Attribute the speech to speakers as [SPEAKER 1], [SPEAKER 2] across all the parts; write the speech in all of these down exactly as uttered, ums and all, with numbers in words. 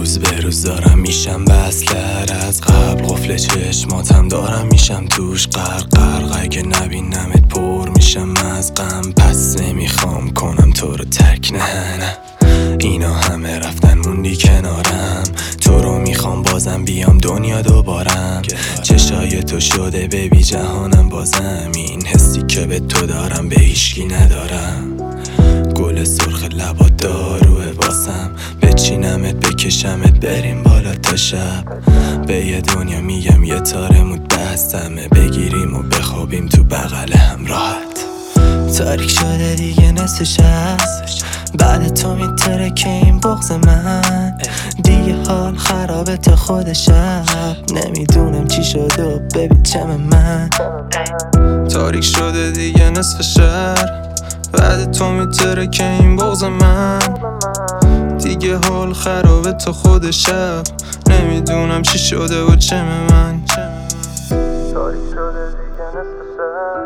[SPEAKER 1] روز به روز دارم میشم بستر از قبل، قفل چشماتم دارم میشم توش غرق. اگه نبینمت پر میشم از غم، پس نمیخوام کنم تو رو ترک. نه نه اینا همه رفتن موندی کنارم، تو رو میخوام بازم بیام دنیا دوبارم. چشای تو شده ببی جهانم بازم، این حسی که به تو دارم به هیچکی ندارم. گل سرخ لبات داروه واسم، بچینمت بکشمت بریم بالا تا شب. به یه دنیا میگم یه تارمون دستمه، بگیریم و بخوابیم تو بغل هم راحت.
[SPEAKER 2] تاریک شده دیگه نصف شب، بعد تو میترکه این بغض من. دیگه حال خرابه تا خود شب، نمیدونم چی شده و ببین چم من.
[SPEAKER 3] تاریک شده دیگه نصف شهر، بعد تو میترکه این بغض من. دیگه حال خرابه تا خود شب، نمیدونم چی شده و چم من. تاریک شده دیگه نصف شهر،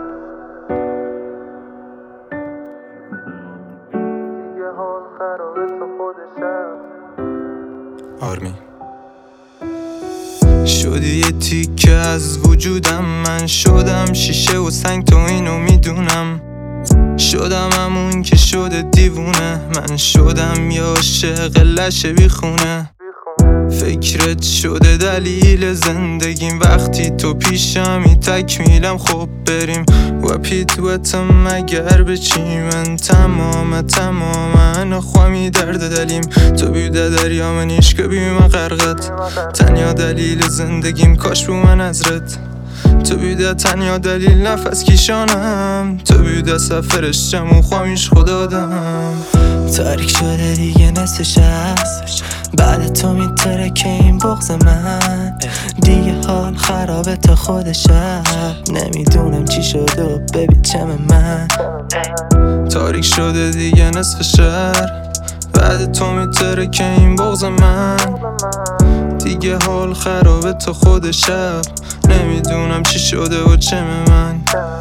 [SPEAKER 3] دیگه حال خرابه تا خود شب.
[SPEAKER 1] آرمین
[SPEAKER 3] شدی یه تیکه از وجودم، من شدم شیشه و سنگ تو اینو میدونم. شدم همون که شده دیوونه، من شدم یه عاشق لشه بیخونه. فکرت شده دلیل زندگیم، وقتی تو پیشمی تکمیلم. خب بریم و پیدوتم مگر بچی، من تمام تمام انا خوامی درد دلیم. تو بیوده دریا من عشق بیم غرقت، تنیا دلیل زندگیم کاش بو من ازرت. تو بیوده تنیا دلیل نفس کشانم، تو بیوده سفرش جمع خوامیش خدا دم.
[SPEAKER 2] تاریک شده دیگه نصف شب، بعد تو میترکه این بغض من. دیگه حال خرابه تا خود شب، نمیدونم چی شده و ببین چم من.
[SPEAKER 3] تاریک شده دیگه نصف شهر، بعد تو میترکه این بغض من. دیگه حال خرابه تا خود شب، نمیدونم چی شده و چم من.